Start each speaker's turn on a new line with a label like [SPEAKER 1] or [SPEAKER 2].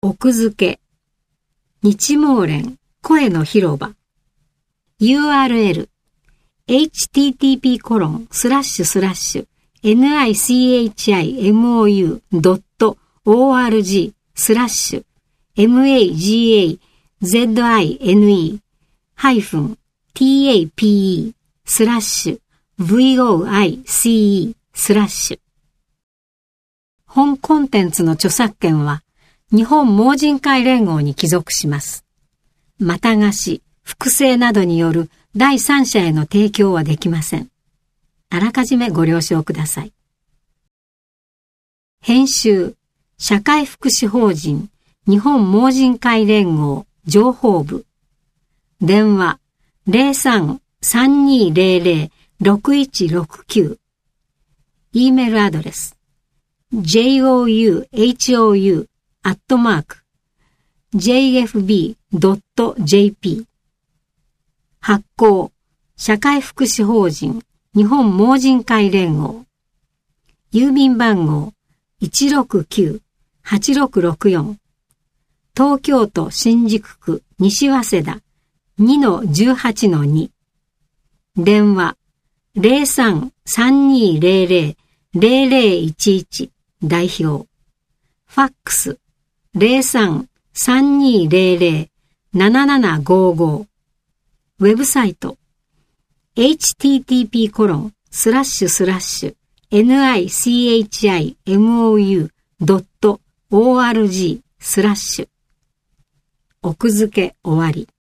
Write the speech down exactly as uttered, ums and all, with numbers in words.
[SPEAKER 1] 奥付け、日毛連声の広場 ユーアールエル エイチティーティーピーコロンスラッシュスラッシュ ニチモドットオーアールジー スラッシュ マガゼハイフン ティーエーピーイー スラッシュ ブイオーアイシーイー スラッシュ。本コンテンツの著作権は日本盲人会連合に帰属します。また貸し、複製などによる第三者への提供はできません。あらかじめご了承ください。編集、社会福祉法人日本盲人会連合情報部。電話 ゼロさん さんにーゼロゼロ ろくいちろくきゅう。E メールアドレス ジェイオーユーエイチオーユー アットマーク ジェイエフビードットジェーピー。発行、社会福祉法人日本盲人会連合。郵便番号 いちろくきゅう はちろくろくよん。東京都新宿区西早稲田 にのじゅうはちのに。電話 ゼロさん さんにーゼロゼロ ゼロゼロいちいち 代表。ファックス ゼロさん さんにーゼロゼロ ななななごーごー。ウェブサイト エイチティーティーピーコロンスラッシュスラッシュ ニチモドットオーアールジー スラッシュ。奥付け終わり。